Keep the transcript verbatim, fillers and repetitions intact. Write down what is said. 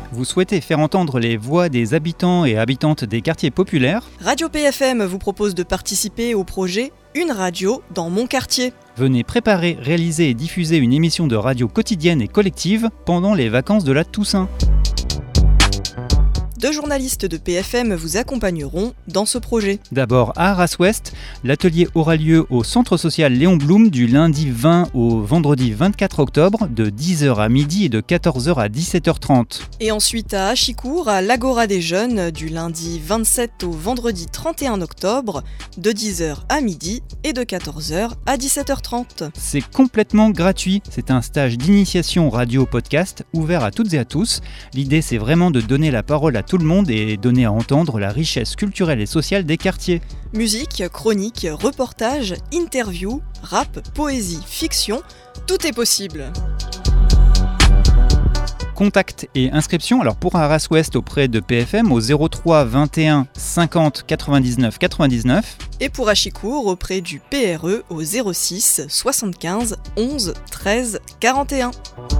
Vous souhaitez faire entendre les voix des habitants et habitantes des quartiers populaires ? Radio P F M vous propose de participer au projet Une radio dans mon quartier. Venez préparer, réaliser et diffuser une émission de radio quotidienne et collective pendant les vacances de la Toussaint. Deux journalistes de P F M vous accompagneront dans ce projet. D'abord à Arras-Ouest, l'atelier aura lieu au centre social Léon Blum du lundi vingt au vendredi vingt-quatre octobre de dix heures à midi et de quatorze heures à dix-sept heures trente. Et ensuite à Achicourt, à l'Agora des Jeunes du lundi vingt-sept au vendredi trente et un octobre de dix heures à midi et de quatorze heures à dix-sept heures trente. C'est complètement gratuit, c'est un stage d'initiation radio-podcast ouvert à toutes et à tous. L'idée c'est vraiment de donner la parole à tout le monde et donner à entendre la richesse culturelle et sociale des quartiers. Musique, chronique, reportage, interview, rap, poésie, fiction, tout est possible. Contact et inscription, alors pour Arras-Ouest auprès de P F M au zéro trois vingt et un cinquante quatre-vingt-dix-neuf quatre-vingt-dix-neuf. Et pour Achicourt auprès du P R E au zéro six soixante-quinze onze treize quarante et un.